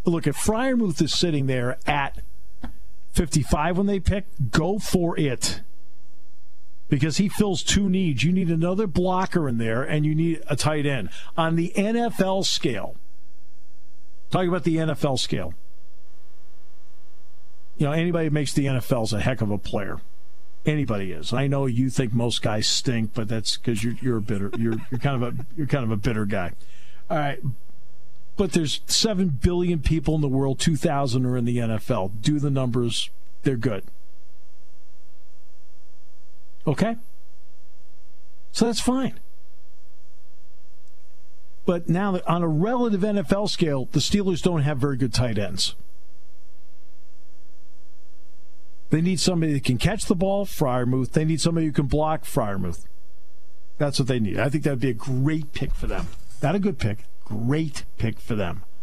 look, if Freiermuth is sitting there at 55 when they pick, go for it. Because he fills two needs. You need another blocker in there, and you need a tight end. On the NFL scale, talking about the NFL scale, anybody who makes the NFL is a heck of a player. Anybody is. I know you think most guys stink, but that's because you're a bitter. You're kind of a bitter guy. All right, but there's 7 billion people in the world. 2,000 are in the NFL. Do the numbers; they're good. Okay? So that's fine. But now, on a relative NFL scale, the Steelers don't have very good tight ends. They need somebody that can catch the ball, Freiermuth. They need somebody who can block, Freiermuth. That's what they need. I think that would be a great pick for them. Not a good pick, great pick for them.